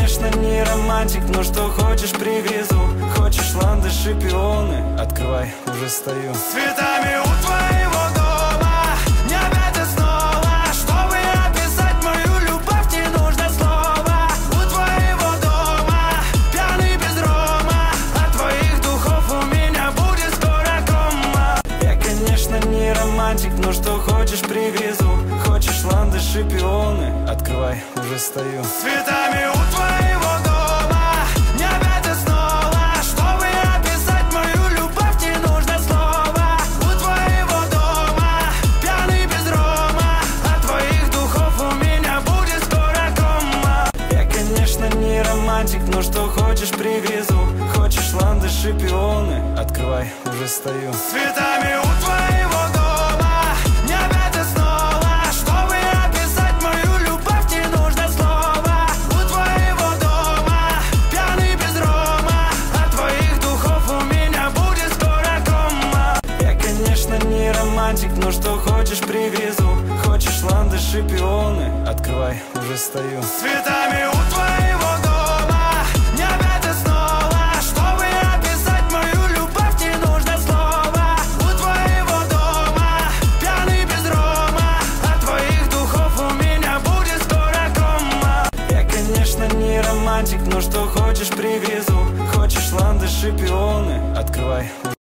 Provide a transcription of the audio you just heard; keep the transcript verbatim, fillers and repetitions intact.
конечно, не романтик, но что хочешь привезу. Хочешь ландыши, пионы, открывай, уже стою. С цветами у твоего дома, не опять и снова. Чтобы описать мою любовь, не нужно слова. У твоего дома, пьяный без рома. От твоих духов у меня будет скоро кома. Я, конечно, не романтик, но что хочешь привезу. Хочешь ландыши, пионы, открывай, уже стою. С цветами у твоего дома, не опять и снова. Чтобы описать мою любовь, не нужно слова. У твоего дома, пьяный без рома. От твоих духов у меня будет скоро кома. Я, конечно, не романтик, но что хочешь привезу. Хочешь ландыши, пионы, открывай, уже стою. С цветами у твоего дома, не опять и снова. Чтобы описать мою любовь, не нужно слова. У твоего дома, пьяный без рома. От твоих духов у меня будет скоро кома. Я, конечно, не романтик, но что хочешь привезу. Хочешь ландыши, пионы, открывай, уже стою. С цветами у твоего дома, не опять и снова. Чтобы описать мою любовь, не нужно слова. У твоего дома, пьяный без рома. От твоих духов у меня будет скоро кома. Я, конечно, не романтик, но что хочешь привезу. Хочешь ландыши, пионы, открывай,